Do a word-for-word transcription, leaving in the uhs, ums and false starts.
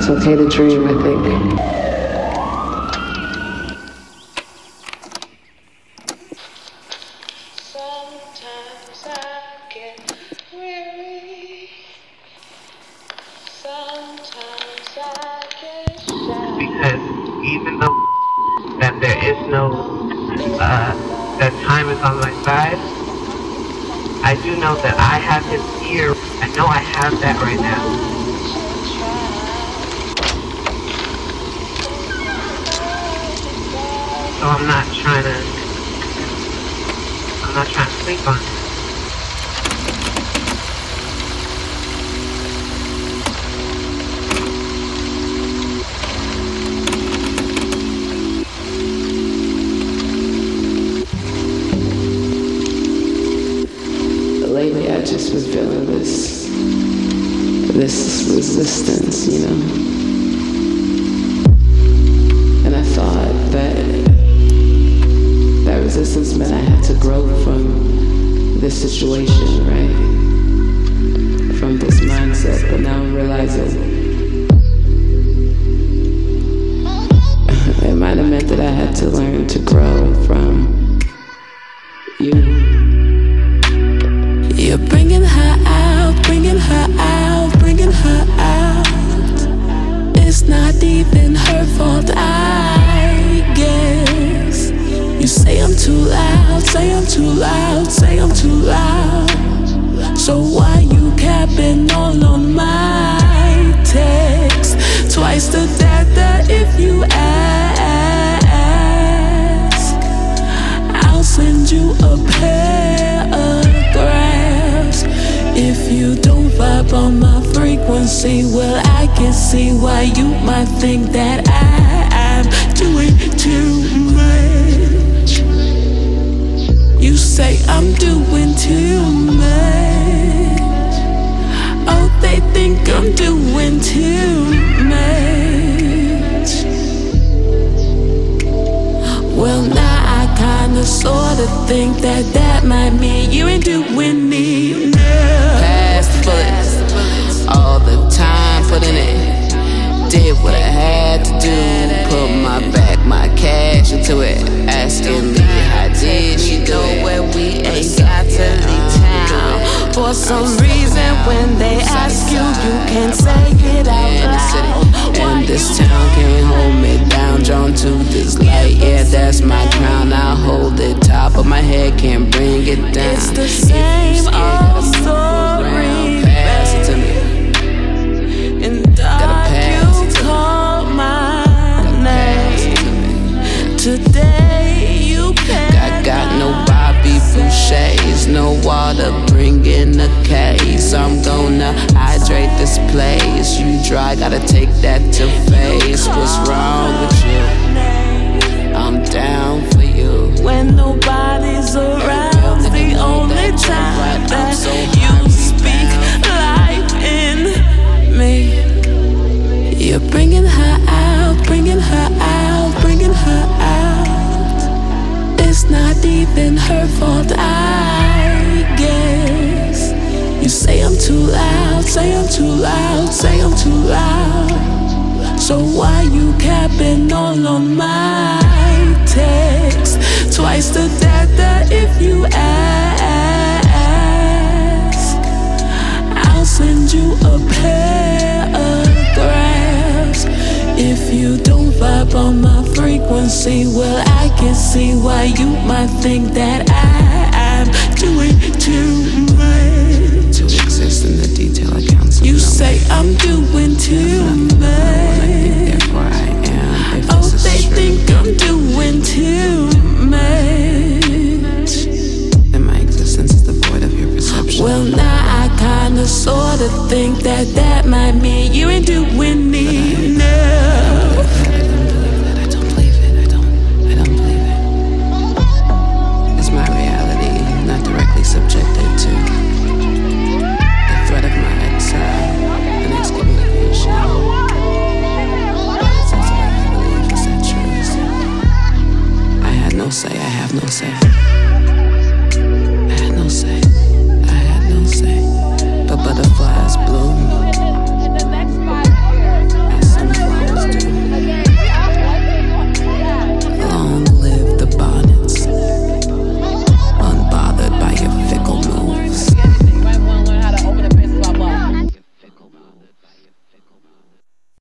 It's okay to dream, I think. Because even though that there is no, uh, that time is on my side, I do know that I have his ear. I know I have that right now. So I'm not trying to, I'm not trying to sleep on it. Lately I just was feeling this, this resistance, you know. And I thought that that resistance meant I had to grow from this situation, right? From this mindset, but now I'm realizing it might have meant that I had to learn to grow from you. You're bringing her out, bringing her out, bringing her out. It's not even her fault, I guess. You say I'm too loud, say I'm too loud, say I'm too loud. So why you capping all on my text? Twice the data if you ask. I'll send you a paragraph. If you don't vibe on my frequency, well, I can see why you might think that I am doing too much. You say I'm doing too much. Oh, they think I'm doing too much. Well, now I kinda sorta think that that might mean you ain't doing me. Pass the bullets, all the time put in it. Did what I had to do, put my back, my cash into it. Asking me how did she do it? Where we ain't got to leave town. For some reason, when they ask you, you can't say it out loud. And this town can't hold me down. Drawn to this light, yeah, that's my crown. I hold it top of my head, can't bring it down. It's the same old story, pass it to me. In dark, you call my name. Today, you can't. I got no Bobby Boucher's, no water, bring in a case. I'm gonna hydrate this place. You dry, gotta take that to face. What's wrong with you? I'm down for you. When nobody's around, the only time that you speak life in me. You're bringing her out, bringing her out, bringing her out. It's not even her fault, I guess. You say I'm too loud, say I'm too loud, say I'm too loud. So why you capping all on my text? Twice the data if you ask. I'll send you a paragraph. If you don't vibe on my frequency, well, I can see why you might think that I am doing too much. To exist in the detail accounts. You say I'm doing too much. Therefore I am. If Oh, this is they true, think I'm doing too much. then my existence is devoid of your perception. Well, now I kinda sorta think that that might mean you ain't doing me. No.